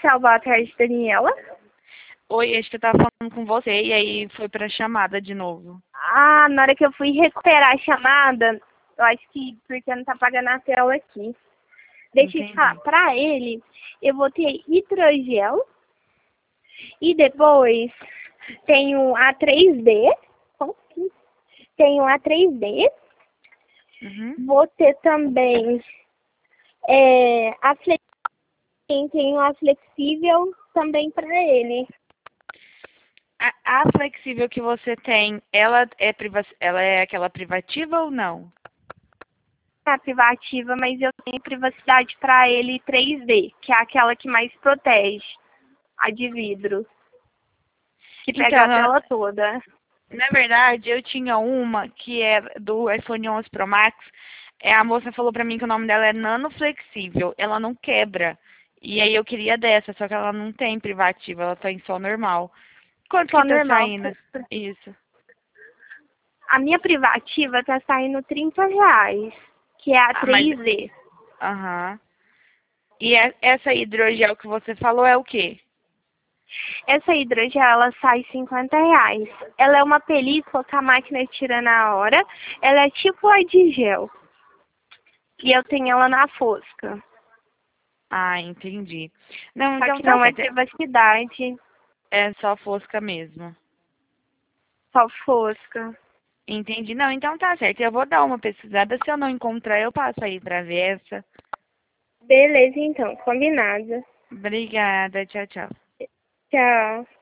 comercial. Boa tarde, Daniela. Oi, acho que eu tava falando com você e aí foi pra chamada de novo. Ah, na hora que eu fui recuperar a chamada, eu acho que porque não tá pagando a tela aqui. Deixa eu te falar, Entendi. pra ele, eu vou ter hidrogel e depois tem o A3D. Tem o A3D. Uhum. Vou ter também tem a flexível também pra ele. A flexível que você tem, ela é aquela privativa ou não? A privativa, mas eu tenho privacidade pra ele 3D, que é aquela que mais protege, a de vidro, que pega Então, a tela toda. na verdade, eu tinha uma que é do iPhone 11 Pro Max. A moça falou pra mim que o nome dela é Nano Flexível. Ela não quebra. E aí eu queria dessa, só que ela não tem privativa, ela tem só normal. Quanto Só que tá normal. saindo? Isso. A minha privativa tá saindo R$ 30, que é a Ah, mas... 3D. Aham. E essa hidrogel que você falou é o quê? Essa hidrogel, ela sai R$ 50. Ela é uma película que a máquina tira na hora. Ela é tipo a de gel. E eu tenho ela na fosca. Ah, entendi. Não, Só então que tá não é certo. privacidade, É só fosca mesmo. só fosca. Entendi. Não, então tá certo. Eu vou dar uma pesquisada. Se eu não encontrar, eu passo aí pra ver essa. Beleza, então, combinado. Obrigada. Tchau, tchau. Tchau.